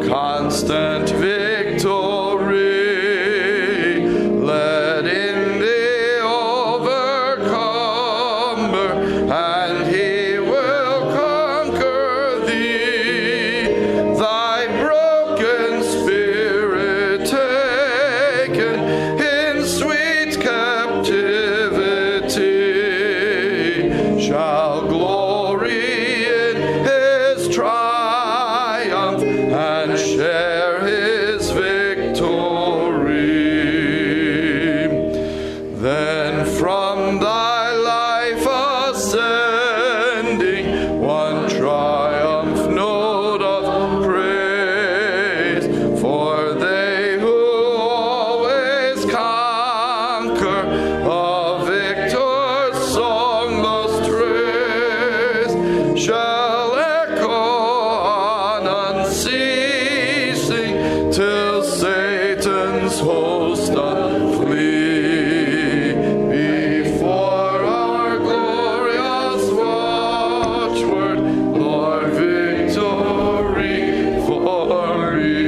constant victory, letting the overcomer, and he will conquer thee. Thy broken spirit taken in sweet captivity shall glory in his triumph and share his victory. Then from thy life ascending one triumph note of praise for they who always conquer, a victor's song most raise shall echo on unceasing till Satan's host doth flee. Before our glorious watchword, Lord, victory for me.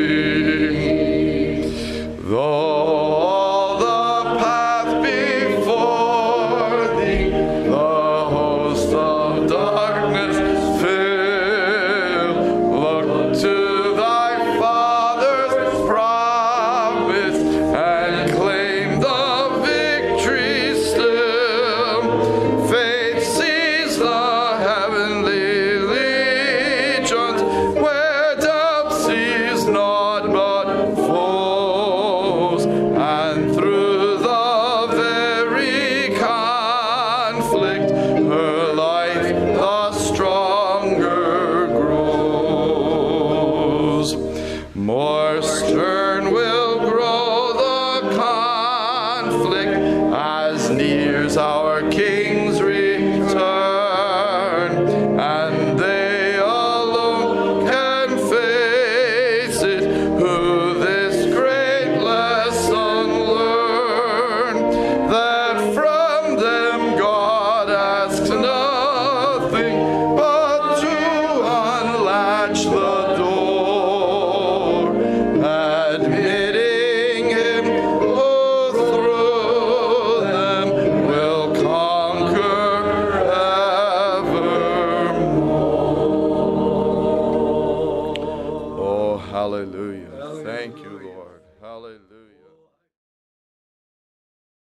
Though all the path before thee the host of darkness fill, look to thy Father's promise and claim the victory still. Faith sees the heavenly legions where doubt sees naught but foes, and through the very conflict her life the stronger grows. More stern will grow the conflict as nears our King's return, and they alone can face it who this great lesson learn, that from them God asks nothing